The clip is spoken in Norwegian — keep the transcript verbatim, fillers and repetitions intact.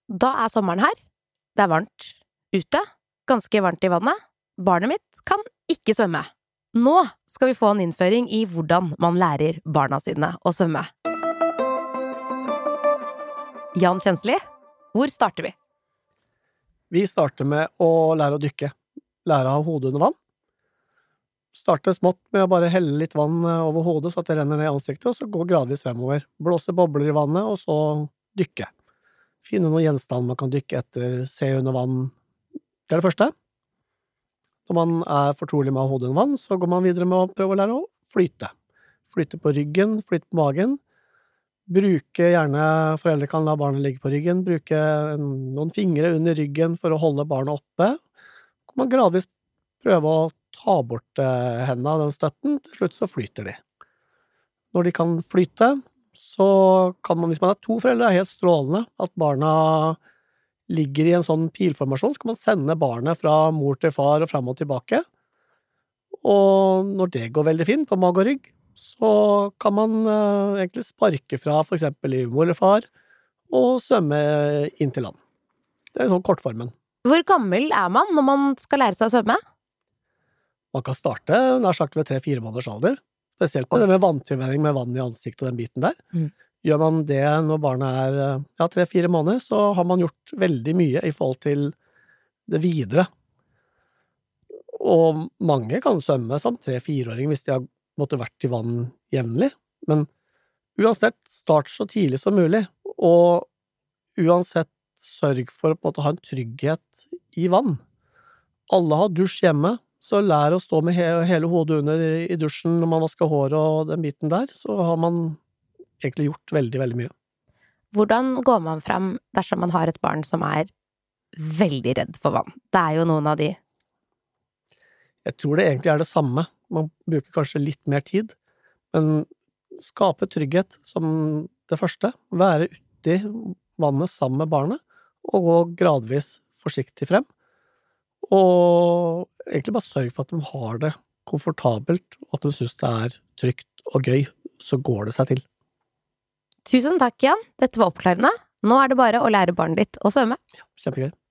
Da er sommeren her. Det er varmt ute, ganske varmt i vannet. Barnet mitt kan ikke svømme. Nå skal vi få en innføring i hvordan man lærer barna sine å svømme. Jan Kjensli, hvor starter vi? Vi starter med å lære å dykke. Lære å ha hodet under vann. Starte smått med å bare helle litt vann over hodet så at det renner ned i ansiktet, og så gå gradvis fremover. Blåse bobler i vannet, og så dykke. Finne noen gjenstand man kan dykke etter, se under vann. Det er det første. Når man er fortrolig med å ha hodet under vann, så går man videre med å prøve å lære å flyte. Flyte på ryggen, flyte på magen. Bruke gjerne, foreldre kan la barnet ligge på ryggen, bruke noen fingre under ryggen for å holde barnet oppe. Kan man gradvis prøve å ta bort hendene av den støtten, til slutt så flyter de. Når de kan flyte, så kan man, hvis man er to foreldre, er helt strålende at barna ligger i en sånn pilformasjon, så kan man sende barnet fra mor til far og frem og tilbake. Og når det går veldig fint på mage og rygg, så kan man uh, egentlig sparke fra for eksempel i mor eller far og svømme inn til land. Det er sånn kortformen. Hvor gammel er man når man skal lære seg å svømme? Man kan starte nær sagt ved tre-fire måneders alder, spesielt med det med vanntilvenning med vann i ansiktet og den biten der. Mm. Gjør man det når barnet er ja, tre-fire måneder, så har man gjort veldig mye i forhold til det videre. Og mange kan svømme som tre-fireåring hvis de har måttet vært i vann jevnlig, men uansett start så tidlig som mulig, og uansett sørg for å på en måte ha en trygghet i vann. Alle har dusj hjemme, så lær å stå med he hele hodet under i dusjen når man vasker hår og den biten der, så har man egentlig gjort veldig, veldig mye. Hvordan går man frem dersom man har et barn som er veldig redd for vann? Det er jo noen av de. Jeg tror det egentlig er det samme. Man bruker kanskje litt mer tid, men skape trygghet som det første. Være ute i vannet sammen med barnet, og gå gradvis forsiktig frem. Og egentlig bare sørg for at de har det komfortabelt, og at de synes det er trygt og gøy, så går det seg til. Tusen takk, Jan. Dette var oppklarende. Nå er det bare å lære barnet ditt å svømme. Ja, kjempegøy.